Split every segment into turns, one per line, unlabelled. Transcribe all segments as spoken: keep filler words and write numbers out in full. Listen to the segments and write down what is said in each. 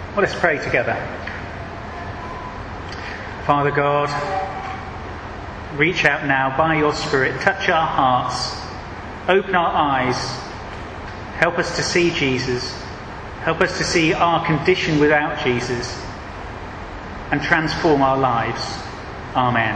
Well, let's pray together. Father God, reach out now by your Spirit, touch our hearts, open our eyes, help us to see Jesus, help us to see our condition without Jesus, and transform our lives. Amen.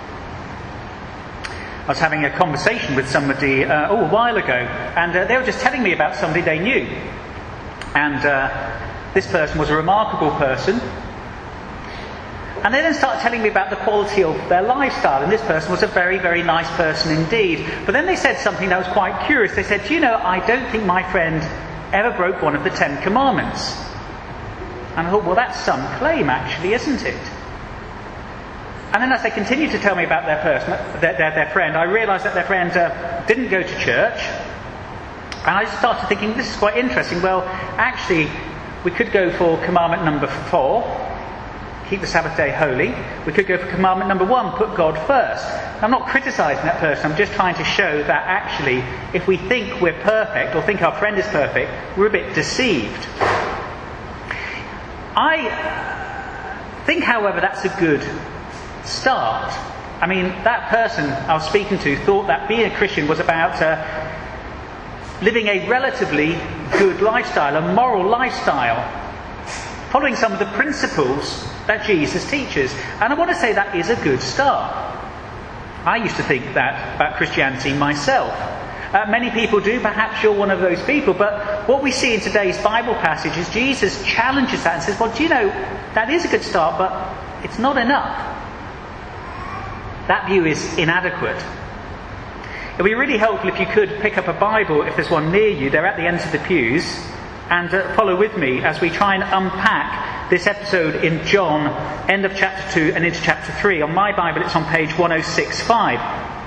I was having a conversation with somebody uh, oh, a while ago, and uh, they were just telling me about somebody they knew. And uh, this person was a remarkable person. And they then started telling me about the quality of their lifestyle. And this person was a very, very nice person indeed. But then they said something that was quite curious. They said, you know, I don't think my friend ever broke one of the Ten Commandments. And I thought, well, that's some claim, actually, isn't it? And then as they continued to tell me about their person, their, their, their friend, I realised that their friend uh, didn't go to church. And I just started thinking, this is quite interesting. Well, actually, we could go for commandment number four, keep the Sabbath day holy. We could go for commandment number one, put God first. I'm not criticising that person, I'm just trying to show that actually, if we think we're perfect, or think our friend is perfect, we're a bit deceived. I think, however, that's a good start. I mean, that person I was speaking to thought that being a Christian was about uh, living a relatively good lifestyle, a moral lifestyle, following some of the principles that Jesus teaches. And I want to say that is a good start. I used to think that about Christianity myself. Uh, many people do, perhaps you're one of those people, but what we see in today's Bible passage is Jesus challenges that and says, well, do you know, that is a good start, but it's not enough. That view is inadequate. It would be really helpful if you could pick up a Bible, if there's one near you. They're at the ends of the pews. And uh, follow with me as we try and unpack this episode in John, end of chapter two and into chapter three. On my Bible, it's on page ten sixty-five.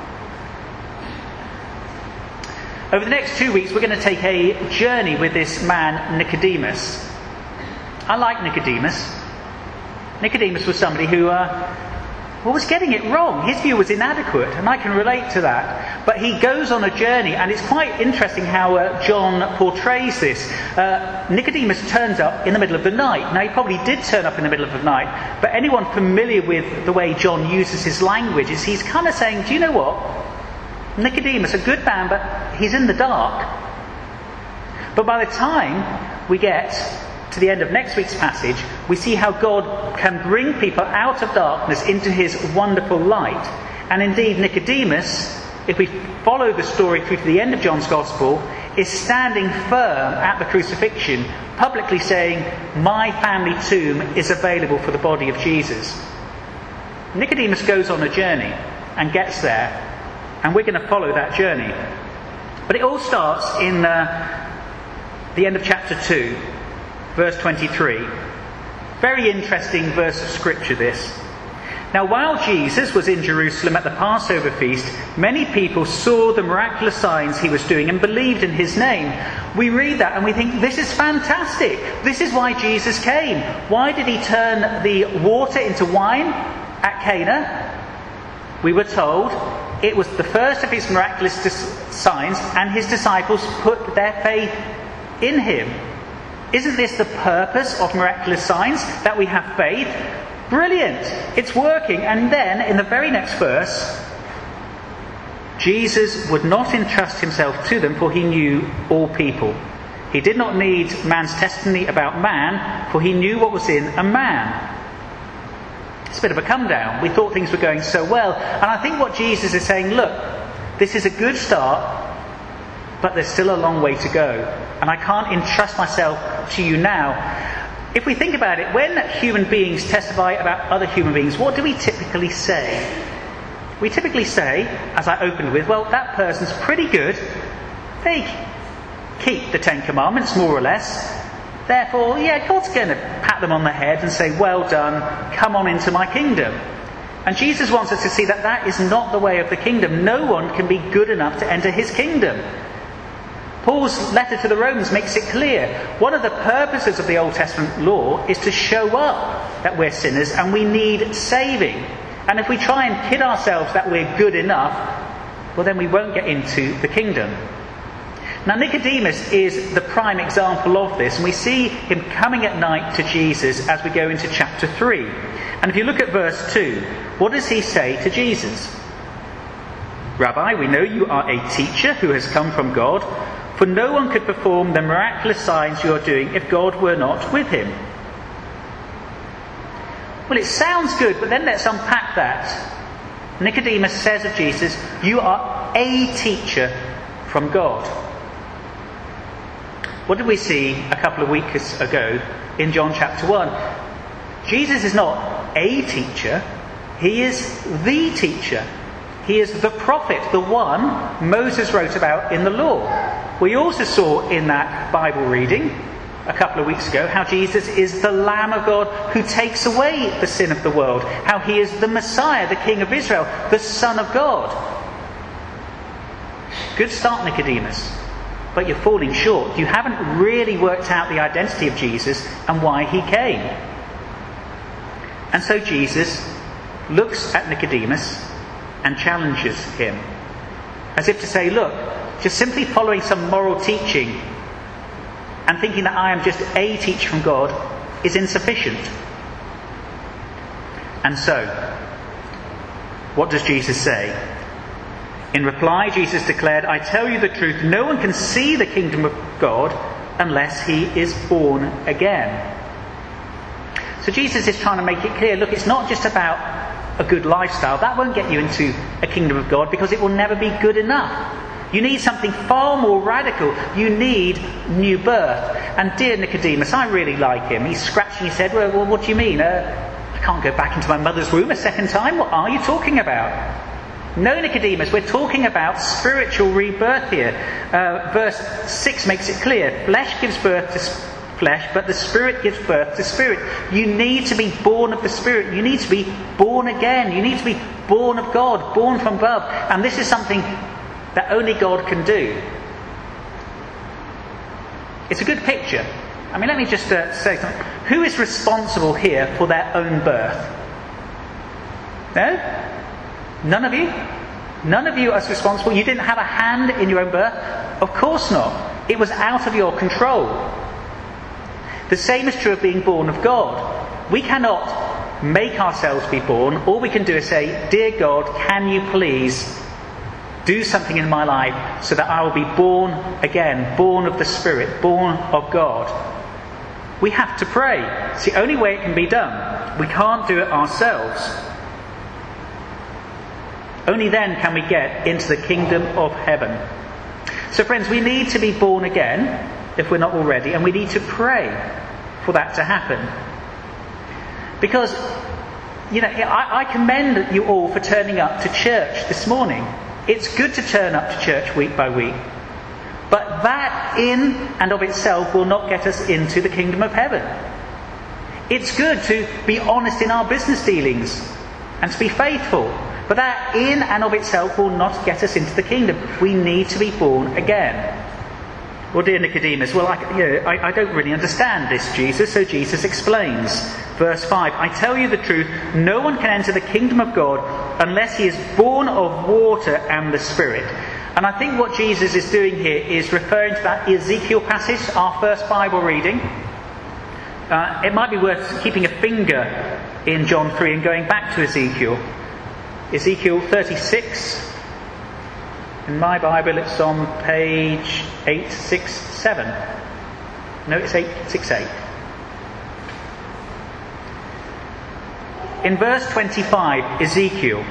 Over the next two weeks, we're going to take a journey with this man, Nicodemus. I like Nicodemus. Nicodemus was somebody who... Uh, Well, was getting it wrong. His view was inadequate, and I can relate to that. But he goes on a journey, and it's quite interesting how uh, John portrays this. Uh, Nicodemus turns up in the middle of the night. Now, he probably did turn up in the middle of the night, but anyone familiar with the way John uses his language is he's kind of saying, do you know what? Nicodemus, a good man, but he's in the dark. But by the time we get to the end of next week's passage, we see how God can bring people out of darkness into his wonderful light. And indeed, Nicodemus, if we follow the story through to the end of John's Gospel, is standing firm at the crucifixion, publicly saying, my family tomb is available for the body of Jesus. Nicodemus goes on a journey and gets there, and we're going to follow that journey. But it all starts in uh, the end of chapter two. Verse twenty-three. Very interesting verse of scripture this. Now while Jesus was in Jerusalem at the Passover feast, many people saw the miraculous signs he was doing and believed in his name. We read that and we think, this is fantastic. This is why Jesus came. Why did he turn the water into wine at Cana? We were told it was the first of his miraculous signs, and his disciples put their faith in him. Isn't this the purpose of miraculous signs? That we have faith? Brilliant! It's working. And then, in the very next verse, Jesus would not entrust himself to them, for he knew all people. He did not need man's testimony about man, for he knew what was in a man. It's a bit of a come down. We thought things were going so well. And I think what Jesus is saying, look, this is a good start, but there's still a long way to go. And I can't entrust myself to you now. If we think about it, when human beings testify about other human beings, what do we typically say? We typically say, as I opened with, well, that person's pretty good. They keep the Ten Commandments, more or less. Therefore, yeah, God's going to pat them on the head and say, well done, come on into my kingdom. And Jesus wants us to see that that is not the way of the kingdom. No one can be good enough to enter his kingdom. Paul's letter to the Romans makes it clear. One of the purposes of the Old Testament law is to show up that we're sinners and we need saving. And if we try and kid ourselves that we're good enough, well then we won't get into the kingdom. Now Nicodemus is the prime example of this, and we see him coming at night to Jesus as we go into chapter three. And if you look at verse two, what does he say to Jesus? "Rabbi, we know you are a teacher who has come from God, for no one could perform the miraculous signs you are doing if God were not with him." Well, it sounds good, but then let's unpack that. Nicodemus says of Jesus, "You are a teacher from God." What did we see a couple of weeks ago in John chapter one? Jesus is not a teacher, he is the teacher. He is the prophet, the one Moses wrote about in the law. We also saw in that Bible reading a couple of weeks ago how Jesus is the Lamb of God who takes away the sin of the world, how he is the Messiah, the King of Israel, the Son of God. Good start, Nicodemus, but you're falling short. You haven't really worked out the identity of Jesus and why he came. And so Jesus looks at Nicodemus and challenges him, as if to say, look, just simply following some moral teaching and thinking that I am just a teacher from God is insufficient. And so, what does Jesus say? In reply, Jesus declared, "I tell you the truth, no one can see the kingdom of God unless he is born again." So Jesus is trying to make it clear, look, it's not just about a good lifestyle. That won't get you into a kingdom of God because it will never be good enough. You need something far more radical. You need new birth. And dear Nicodemus, I really like him. He's scratching his head. Well, well what do you mean? Uh, I can't go back into my mother's womb a second time. What are you talking about? No, Nicodemus, we're talking about spiritual rebirth here. Uh, verse six makes it clear. Flesh gives birth to flesh, but the Spirit gives birth to spirit. You need to be born of the Spirit. You need to be born again. You need to be born of God, born from above. And this is something that only God can do. It's a good picture. I mean, let me just uh, say something. Who is responsible here for their own birth? No? None of you? None of you are responsible. You didn't have a hand in your own birth? Of course not. It was out of your control. The same is true of being born of God. We cannot make ourselves be born. All we can do is say, "Dear God, can you please do something in my life so that I will be born again, born of the Spirit, born of God." We have to pray. It's the only way it can be done. We can't do it ourselves. Only then can we get into the kingdom of heaven. So friends, we need to be born again, if we're not already, and we need to pray for that to happen. Because, you know, I, I commend you all for turning up to church this morning. It's good to turn up to church week by week. But that in and of itself will not get us into the kingdom of heaven. It's good to be honest in our business dealings and to be faithful. But that in and of itself will not get us into the kingdom. We need to be born again. Well, dear Nicodemus, well, I, you know, I, I don't really understand this, Jesus. So Jesus explains. Verse five, "I tell you the truth, no one can enter the kingdom of God unless he is born of water and the Spirit." And I think what Jesus is doing here is referring to that Ezekiel passage, our first Bible reading. Uh, it might be worth keeping a finger in John three and going back to Ezekiel. Ezekiel thirty-six. In my Bible it's on page eight sixty-seven. No, it's eight sixty-eight. In verse twenty-five, Ezekiel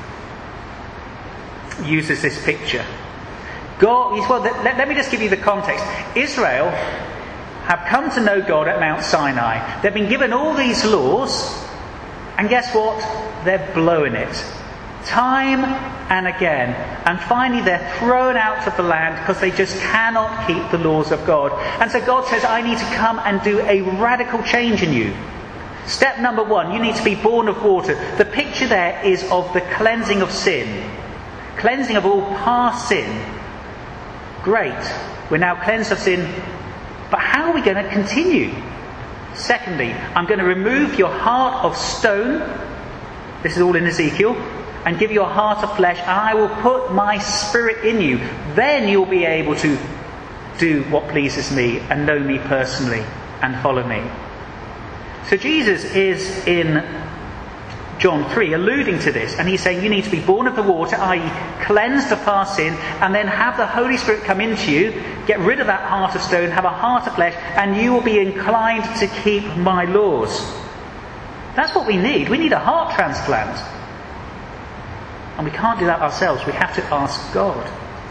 uses this picture. God, well, let, let me just give you the context. Israel have come to know God at Mount Sinai. They've been given all these laws, and guess what? They're blowing it. Time and again. And finally they're thrown out of the land because they just cannot keep the laws of God. And so God says, I need to come and do a radical change in you. Step number one, you need to be born of water. The picture there is of the cleansing of sin. Cleansing of all past sin. Great. We're now cleansed of sin. But how are we going to continue? Secondly, I'm going to remove your heart of stone. This is all in Ezekiel. And give you a heart of flesh. And I will put my spirit in you. Then you'll be able to do what pleases me and know me personally and follow me. So Jesus is in John three alluding to this, and he's saying you need to be born of the water, that is cleansed of past sin, and then have the Holy Spirit come into you, get rid of that heart of stone, have a heart of flesh, and you will be inclined to keep my laws. That's what we need. We need a heart transplant. And we can't do that ourselves. We have to ask God.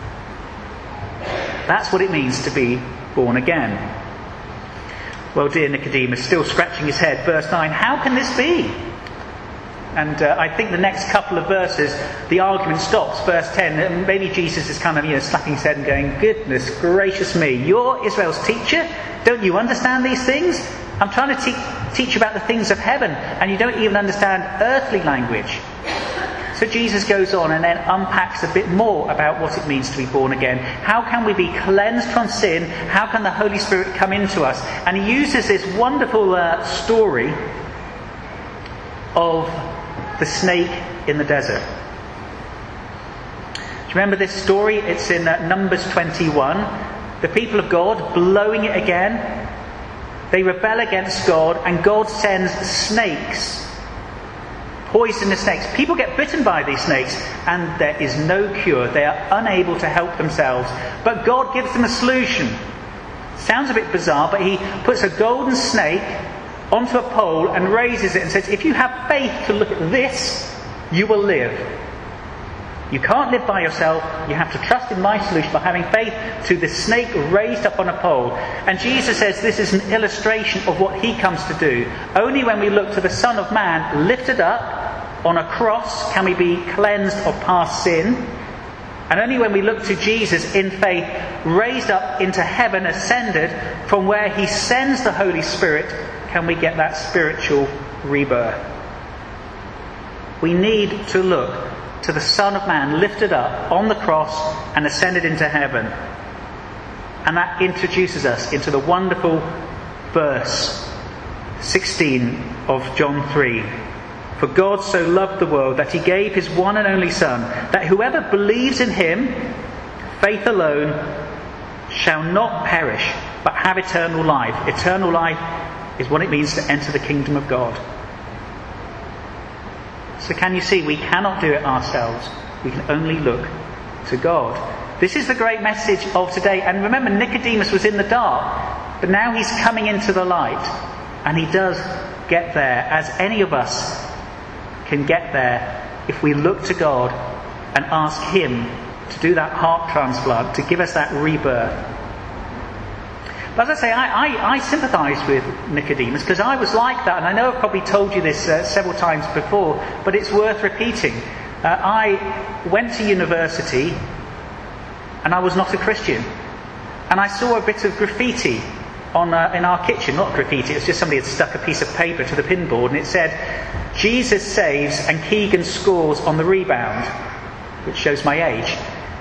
That's what it means to be born again. Well, dear Nicodemus, still scratching his head, verse nine, how can this be? And uh, I think the next couple of verses, the argument stops. Verse ten, maybe Jesus is kind of, you know, slapping his head and going, goodness gracious me, you're Israel's teacher? Don't you understand these things? I'm trying to te- teach you about the things of heaven, and you don't even understand earthly language. So Jesus goes on and then unpacks a bit more about what it means to be born again. How can we be cleansed from sin? How can the Holy Spirit come into us? And he uses this wonderful uh, story of the snake in the desert. Do you remember this story? It's in uh, Numbers twenty-one. The people of God blowing it again. They rebel against God, and God sends snakes, poisonous snakes. People get bitten by these snakes, and there is no cure. They are unable to help themselves. But God gives them a solution. Sounds a bit bizarre, but he puts a golden snake onto a pole and raises it and says, if you have faith to look at this, you will live. You can't live by yourself. You have to trust in my solution by having faith to the snake raised up on a pole. And Jesus says this is an illustration of what he comes to do. Only when we look to the Son of Man lifted up on a cross can we be cleansed of past sin. And only when we look to Jesus in faith, raised up into heaven, ascended, from where he sends the Holy Spirit, can we get that spiritual rebirth. We need to look to the Son of Man lifted up on the cross and ascended into heaven. And that introduces us into the wonderful verse sixteen of John three. For God so loved the world that he gave his one and only Son, that whoever believes in him, faith alone, shall not perish, but have eternal life. Eternal life is what it means to enter the kingdom of God. So can you see, we cannot do it ourselves. We can only look to God. This is the great message of today. And remember, Nicodemus was in the dark, but now he's coming into the light. And he does get there, as any of us can get there, if we look to God and ask him to do that heart transplant, to give us that rebirth. But as I say, I, I, I sympathise with Nicodemus, because I was like that, and I know I've probably told you this uh, several times before, but it's worth repeating. Uh, I went to university, and I was not a Christian. And I saw a bit of graffiti on uh, in our kitchen. Not graffiti, it was just somebody had stuck a piece of paper to the pinboard, and it said, Jesus saves and Keegan scores on the rebound, which shows my age.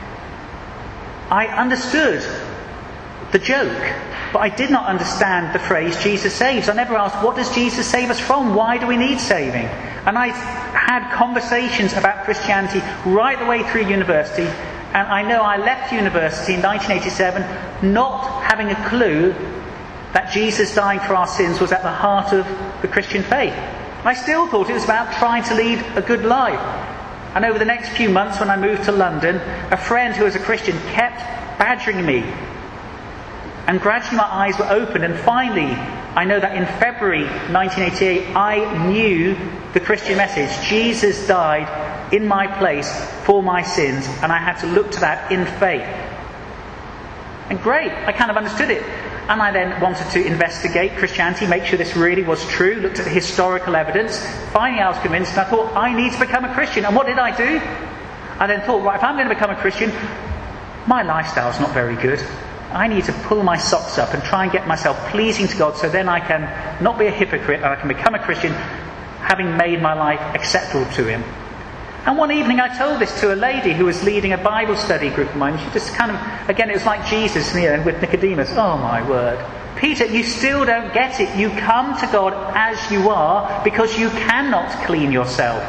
I understood the joke, but I did not understand the phrase Jesus saves. I never asked, what does Jesus save us from? Why do we need saving? And I had conversations about Christianity right the way through university, and I know I left university in nineteen eighty-seven not having a clue that Jesus dying for our sins was at the heart of the Christian faith. I still thought it was about trying to lead a good life. And over the next few months, when I moved to London, a friend who was a Christian kept badgering me. And gradually my eyes were opened, and finally, I know that in February nineteen eighty-eight, I knew the Christian message. Jesus died in my place for my sins, and I had to look to that in faith. And great, I kind of understood it. And I then wanted to investigate Christianity, make sure this really was true, looked at the historical evidence. Finally I was convinced, and I thought, I need to become a Christian. And what did I do? I then thought, right, if I'm going to become a Christian, my lifestyle's not very good. I need to pull my socks up and try and get myself pleasing to God, so then I can not be a hypocrite and I can become a Christian, having made my life acceptable to him. And one evening I told this to a lady who was leading a Bible study group of mine. She just kind of, again, it was like Jesus, you know, with Nicodemus. Oh my word. Peter, you still don't get it. You come to God as you are because you cannot clean yourself.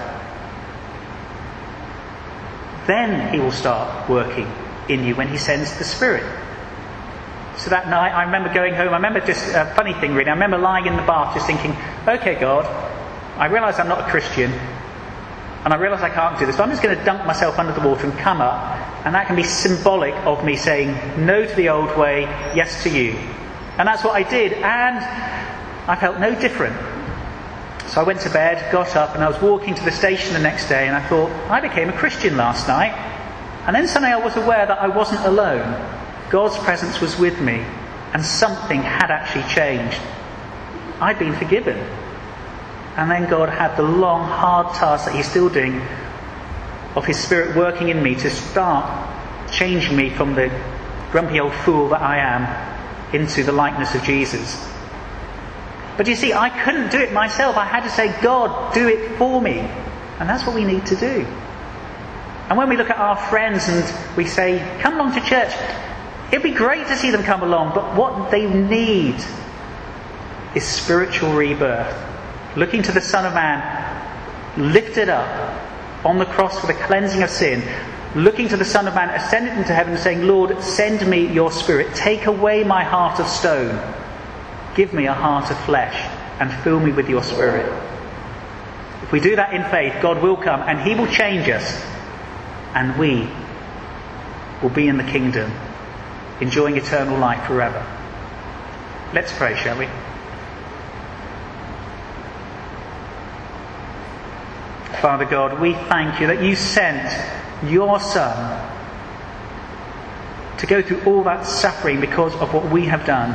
Then he will start working in you when he sends the Spirit. So that night, I remember going home. I remember just a funny thing, really. I remember lying in the bath just thinking, okay, God, I realise I'm not a Christian, and I realise I can't do this, but I'm just going to dunk myself under the water and come up, and that can be symbolic of me saying no to the old way, yes to you. And that's what I did, and I felt no different. So I went to bed, got up, and I was walking to the station the next day, and I thought, I became a Christian last night. And then suddenly I was aware that I wasn't alone. God's presence was with me, and something had actually changed. I'd been forgiven. And then God had the long, hard task that He's still doing of His Spirit working in me to start changing me from the grumpy old fool that I am into the likeness of Jesus. But you see, I couldn't do it myself. I had to say, God, do it for me. And that's what we need to do. And when we look at our friends and we say, come along to church, it'd be great to see them come along, but what they need is spiritual rebirth. Looking to the Son of Man, lifted up on the cross for the cleansing of sin, looking to the Son of Man, ascended into heaven and saying, Lord, send me your Spirit. Take away my heart of stone. Give me a heart of flesh and fill me with your Spirit. If we do that in faith, God will come and He will change us, and we will be in the kingdom, enjoying eternal life forever. Let's pray, shall we? Father God, we thank you that you sent your Son to go through all that suffering because of what we have done.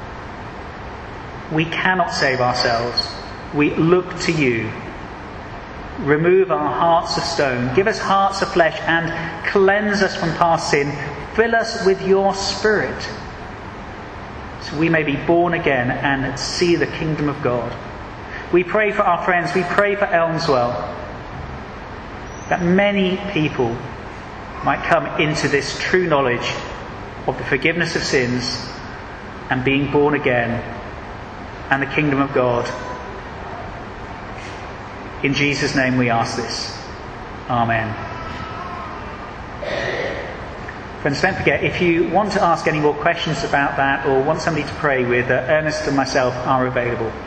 We cannot save ourselves. We look to you. Remove our hearts of stone. Give us hearts of flesh and cleanse us from past sin. Fill us with your Spirit so we may be born again and see the kingdom of God. We pray for our friends. We pray for Elmswell, that many people might come into this true knowledge of the forgiveness of sins and being born again and the kingdom of God. In Jesus' name we ask this. Amen. Friends, don't forget, if you want to ask any more questions about that or want somebody to pray with, uh, Ernest and myself are available.